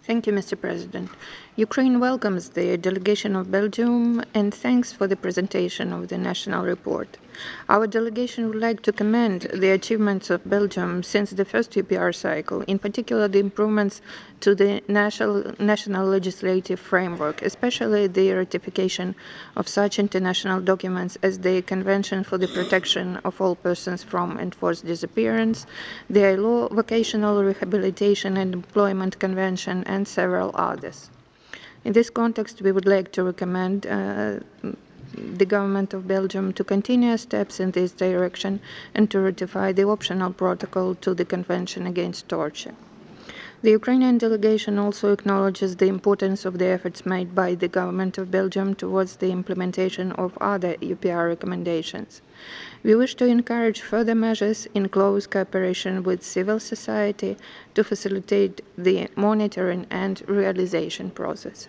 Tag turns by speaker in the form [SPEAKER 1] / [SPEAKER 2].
[SPEAKER 1] Thank you, Mr. President. Ukraine welcomes the delegation of Belgium and thanks for the presentation of the national report. Our delegation would like to commend the achievements of Belgium since the first UPR cycle, in particular the improvements to the national legislative framework, especially the ratification of such international documents as the Convention for the Protection of All Persons from Enforced Disappearance, the ILO Vocational Rehabilitation and Employment Convention, and several others. In this context, we would like to recommend the government of Belgium to continue steps in this direction and to ratify the optional protocol to the Convention Against Torture. The Ukrainian delegation also acknowledges the importance of the efforts made by the government of Belgium towards the implementation of other UPR recommendations. We wish to encourage further measures in close cooperation with civil society to facilitate the monitoring and realization process.